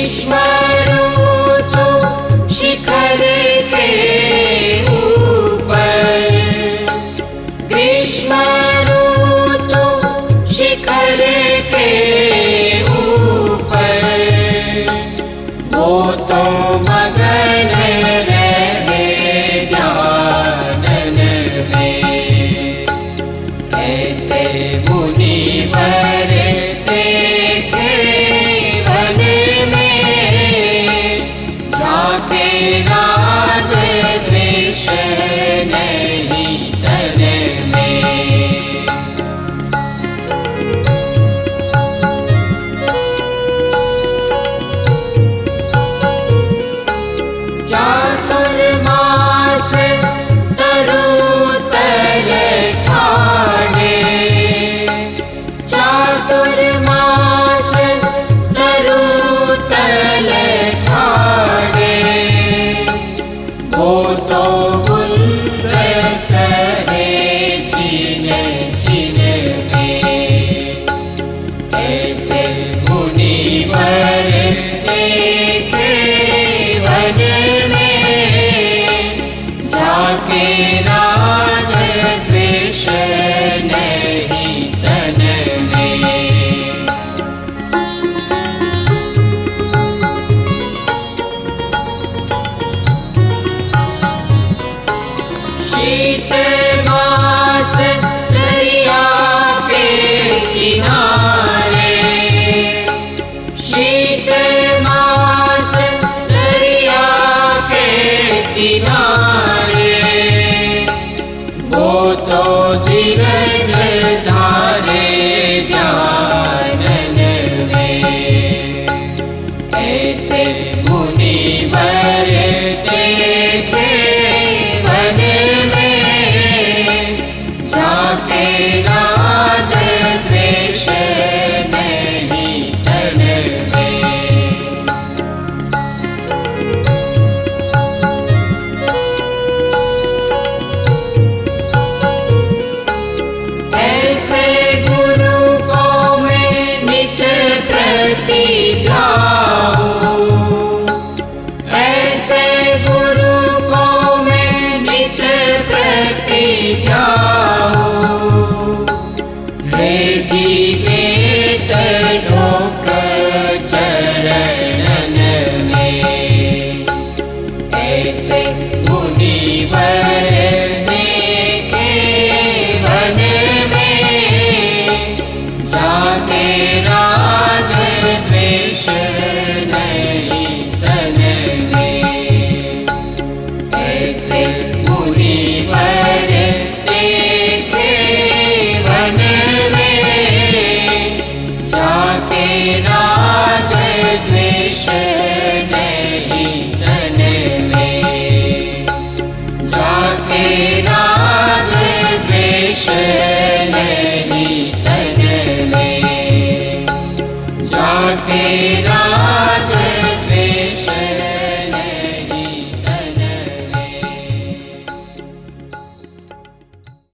ग्रीष्म ऋतु शिखर के ऊपर, ग्रीष्म ऋतु शिखर के ऊपर वो तो मगन रहे ध्यान में। ऐसे मुनिवर देखे वन में, जाके राग द्वेष नहीं तन में। चातुर्मास तरुतल ठाणे, चातुर्मास तरुतल ठाणे वो तो बुंद सहे छिन छिन में। ऐसे मुनिवर देखे वन में, जाके राग द्वेष नहीं तन में। शीत मास दरिया के किनारे, शीत मास दरिया के किनारे वो तो धीरज धारे ध्यान में। ऐसे मुनिवर देखे वन में, जाके राग द्वेष नहीं तन में। ऐसे गुरु को मैं नित प्रति ध्याऊं, ऐसे गुरु को मैं नित प्रति ध्याऊं। हे जीवेत ढोक चरणन में। ऐसे मुनिवर देखे वन में, जाके राग द्वेष नहीं तन में। ऐसे मुनिवर देखे वन में, जाके राग द्वेष नहीं तन में। जाके राग द्वेष नहीं तन में। जाके